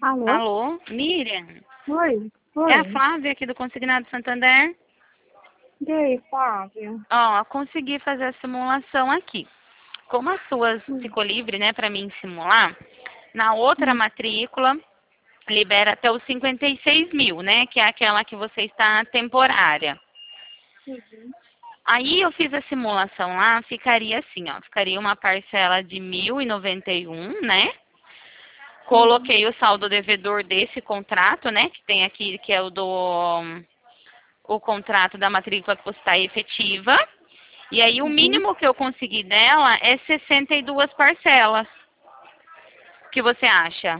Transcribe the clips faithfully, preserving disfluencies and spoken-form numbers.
Alô? Alô, Miriam? Oi? É a Oi? Flávia aqui do Consignado Santander. E aí, Flávia? Ó, consegui fazer a simulação aqui. Como as suas Hum, ficou livre, né, para mim simular, na outra hum, matrícula libera até os cinquenta e seis mil, né, que é aquela que você está temporária. uhum, Aí eu fiz a simulação lá, ficaria assim, ó, ficaria uma parcela de mil e noventa e um, né? uhum, Coloquei o saldo devedor desse contrato, né, que tem aqui, que é o do o contrato da matrícula que você está efetiva. E aí o uhum. mínimo que eu consegui dela é sessenta e duas parcelas. O que você acha?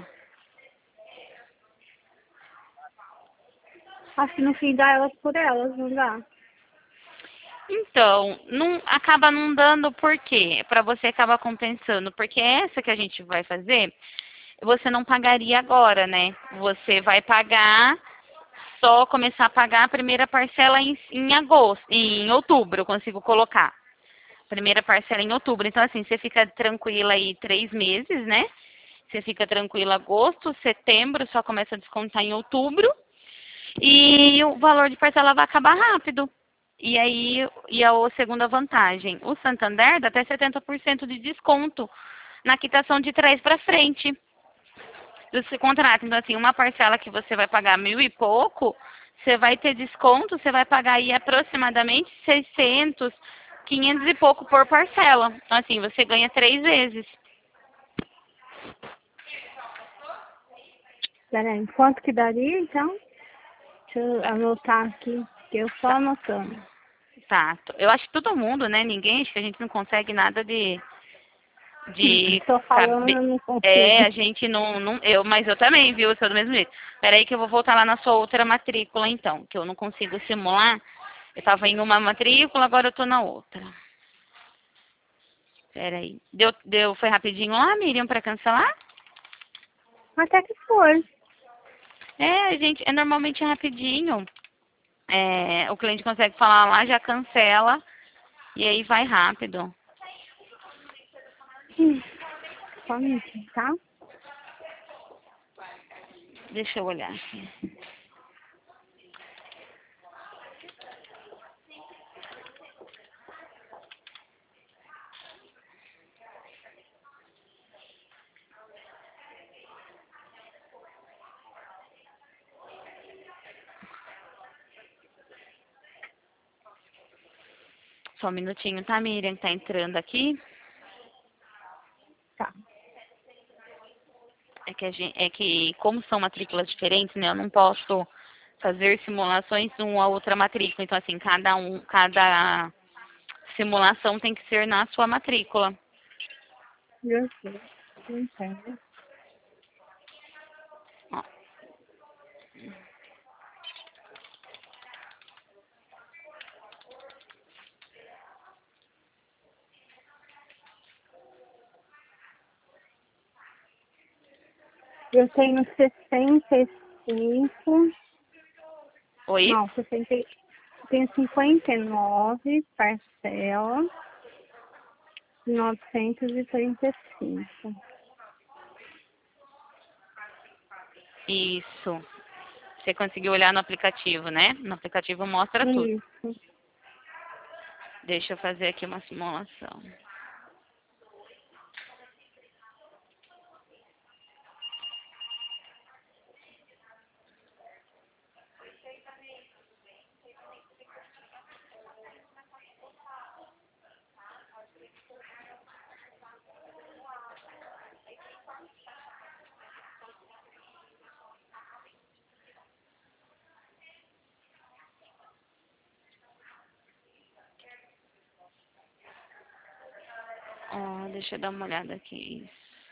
Acho que no fim dá elas por elas, não dá? Então, não, acaba não dando por quê? Para você acaba compensando, porque essa que a gente vai fazer, você não pagaria agora, né? Você vai pagar, só começar a pagar a primeira parcela em, em agosto, em outubro, eu consigo colocar. Primeira parcela em outubro. Então, assim, você fica tranquila aí três meses, né? Você fica tranquila agosto, setembro, só começa a descontar em outubro. E o valor de parcela vai acabar rápido. E aí, e a segunda vantagem, o Santander dá até setenta por cento de desconto na quitação de trás para frente do contrato. Então, assim, uma parcela que você vai pagar mil e pouco, você vai ter desconto, você vai pagar aí aproximadamente seiscentos, quinhentos e pouco por parcela. Então, assim, você ganha três vezes. Peraí, quanto que daria, então? Deixa eu anotar aqui, que eu só Tá, anotando. tá. Eu acho que todo mundo, né? Ninguém, acho que a gente não consegue nada de de Tô falando, cabe... eu não É, consigo. a gente não, não. Eu, mas eu também, viu? Eu sou do mesmo jeito. Peraí que eu vou voltar lá na sua outra matrícula, então, que eu não consigo simular. Eu tava em uma matrícula, agora eu tô na outra. Peraí. Deu, deu, foi rapidinho lá, Miriam, pra cancelar? Até que foi. É, gente, é normalmente rapidinho. É, o cliente consegue falar lá, já cancela e aí vai rápido. Hum, Só um minutinho, tá? Deixa eu olhar aqui. Só um minutinho, tá, Miriam? Tá entrando aqui. Tá. É que, a gente, é que como são matrículas diferentes, né? Eu não posso fazer simulações uma a outra matrícula. Então, assim, cada um, cada simulação tem que ser na sua matrícula. Eu sei. Entendo. Ó, Eu tenho sessenta e cinco. oi? Não, sessenta, tenho cinquenta e nove parcelas, novecentos e trinta e cinco. Isso. Você conseguiu olhar no aplicativo, né? No aplicativo mostra tudo. Isso. Deixa eu fazer aqui uma simulação. Ó, deixa eu dar uma olhada aqui.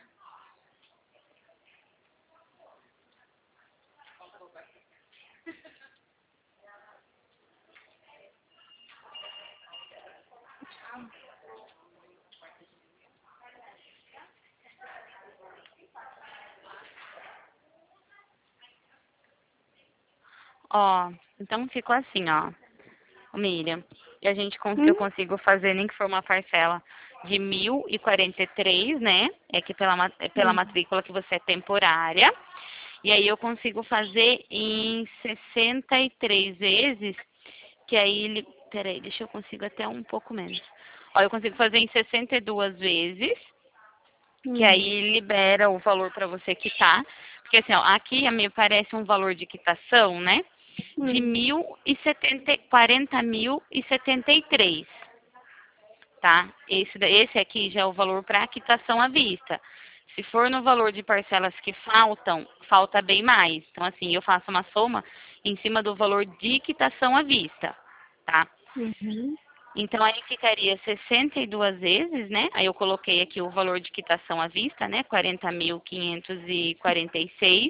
Ó, então ficou assim, ó, Miriam. E a gente, cons- eu Hum? consigo fazer nem que for uma parcela de mil e quarenta e três, né? É que pela, ma- é pela Hum. matrícula que você é temporária. E aí eu consigo fazer em sessenta e três vezes, que aí ele... Peraí, deixa eu consigo até um pouco menos. Ó, eu consigo fazer em sessenta e duas vezes, que Hum. aí libera o valor para você quitar. Porque assim, ó, aqui me parece um valor de quitação, né? De Hum. mil e setenta, quarenta mil e setenta e três, tá? Esse, da- esse aqui já é o valor para quitação à vista. Se for no valor de parcelas que faltam, falta bem mais. Então, assim, eu faço uma soma em cima do valor de quitação à vista, tá? Uhum. Então, aí ficaria sessenta e duas vezes, né? Aí eu coloquei aqui o valor de quitação à vista, né? quarenta mil quinhentos e quarenta e seis.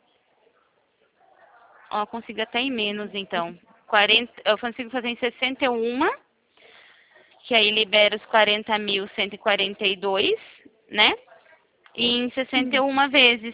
Ó, eu consigo até em menos, então. quarenta, eu consigo fazer em sessenta e um, que aí libera os quarenta mil cento e quarenta e dois, né? E em sessenta e Hum. uma vezes.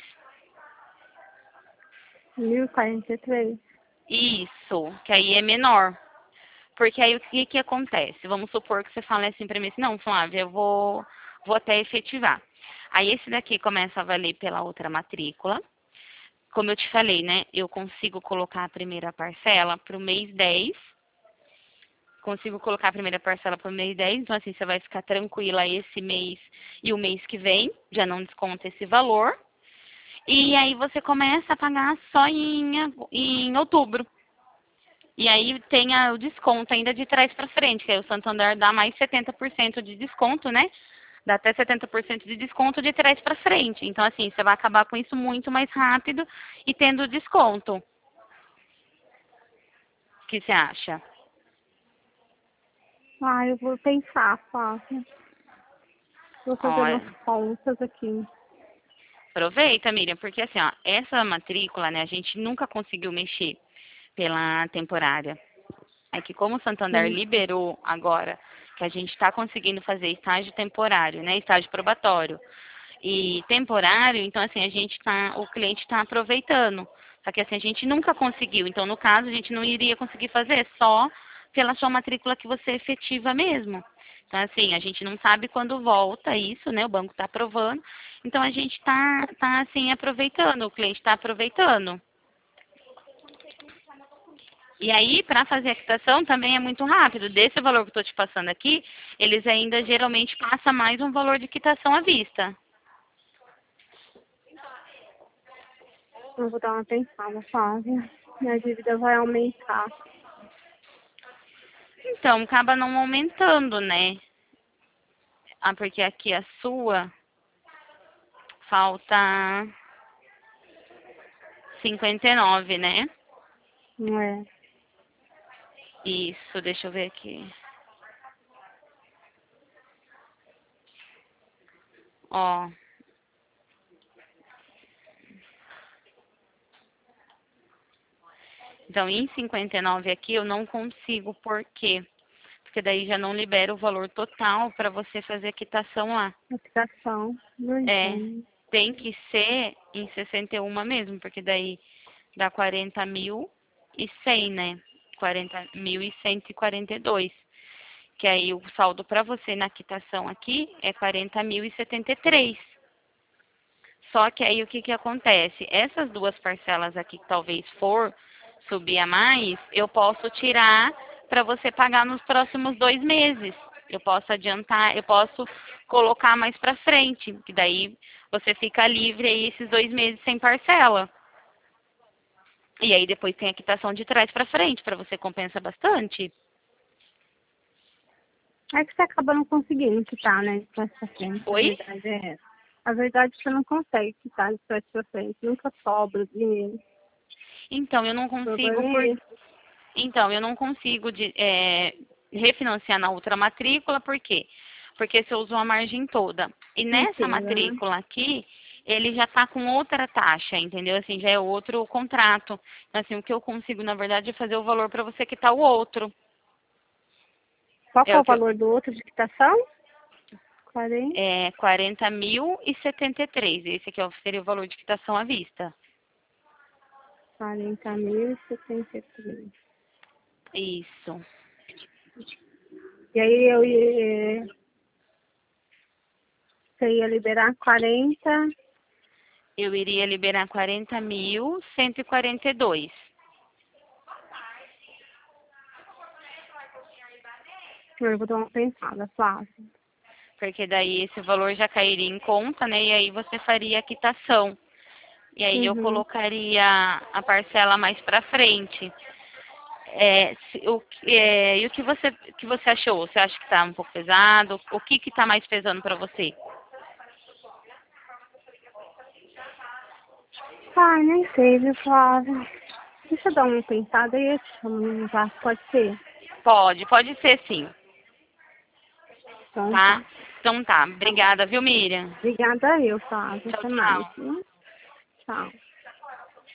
mil e quarenta e três. Isso, que aí é menor. Porque aí o que que acontece? Vamos supor que você fala assim pra mim assim, não, Flávia, eu vou, vou até efetivar. Aí esse daqui começa a valer pela outra matrícula. Como eu te falei, né? Eu consigo colocar a primeira parcela para o mês dez. Consigo colocar a primeira parcela para o mês dez. Então, assim, você vai ficar tranquila esse mês e o mês que vem. Já não desconta esse valor. E aí você começa a pagar só em, ago- em outubro. E aí tem a- o desconto ainda de trás para frente, que aí o Santander dá mais setenta por cento de desconto, né? Dá até setenta por cento de desconto de trás para frente. Então, assim, você vai acabar com isso muito mais rápido e tendo desconto. O que você acha? Ah, eu vou pensar, Flávia. Vou fazer umas Olha, contas aqui. aproveita, Miriam, porque assim, ó, essa matrícula, né, a gente nunca conseguiu mexer pela temporária. É que como o Santander Hum. liberou agora que a gente está conseguindo fazer estágio temporário, né, estágio probatório e temporário, então assim, a gente tá, o cliente está aproveitando. Só que assim, a gente nunca conseguiu. Então, no caso, a gente não iria conseguir fazer só pela sua matrícula que você efetiva mesmo. Então, assim, a gente não sabe quando volta isso, né? O banco está aprovando. Então, a gente está, tá, assim, aproveitando, o cliente está aproveitando. E aí, para fazer a quitação também é muito rápido. Desse valor que eu estou te passando aqui, eles ainda geralmente passam mais um valor de quitação à vista. Eu vou dar uma pensada, Flávia. Minha dívida vai aumentar. Então, acaba não aumentando, né? Ah, porque aqui a sua falta cinquenta e nove, né? Não é? Isso, deixa eu ver aqui. Ó, então em cinquenta e nove aqui eu não consigo, por quê? Porque daí já não libera o valor total para você fazer a quitação lá. Aplicação. Não É, entendo. tem que ser em sessenta e um mesmo, porque daí dá quarenta mil e cem, né? quarenta mil e cento e quarenta e dois. Que aí o saldo para você na quitação aqui é quarenta mil e setenta e três. Só que aí o que que acontece? Essas duas parcelas aqui que talvez for subir a mais, eu posso tirar para você pagar nos próximos dois meses. Eu posso adiantar, eu posso colocar mais para frente, que daí você fica livre aí esses dois meses sem parcela. E aí depois tem a quitação de trás para frente, para você compensa bastante. É que você acaba não conseguindo quitar, né? De trás pra frente. A Oi? verdade é essa. A verdade é que você não consegue quitar de trás pra frente. Nunca sobra dinheiro. Então eu não O problema consigo por é esse. Então, eu não consigo de- é, refinanciar na outra matrícula, por quê? Porque se eu uso a margem toda. E nessa Inteira, né? matrícula aqui, ele já está com outra taxa, entendeu? Assim, já é outro contrato. Então, assim, o que eu consigo, na verdade, é fazer o valor para você quitar o outro. Qual que É é o o que eu, valor do outro de quitação? quarenta. é quarenta mil e setenta e três. Esse aqui ó, seria o valor de quitação à vista. quarenta mil e setenta e três. Isso. E aí eu ia, você ia liberar quarenta. Eu iria liberar quarenta mil, cento e quarenta e dois. Eu vou dar uma pensada, Flávia. Porque daí esse valor já cairia em conta, né? E aí você faria a quitação. E aí eu Uhum. colocaria a parcela mais para frente. É, se- o, que- é, e o que você, que você achou? Você acha que está um pouco pesado? O que que está mais pesando para você? Ai, nem sei, viu, Flávia? Deixa eu dar uma pensada e eu te chamo no zap, pode ser? Pode, pode ser sim, Então tá? tá. Então tá. Tá bom. Obrigada, viu, Miriam? Obrigada eu, Flávia. Tchau, Até mais, tchau. viu? Tchau.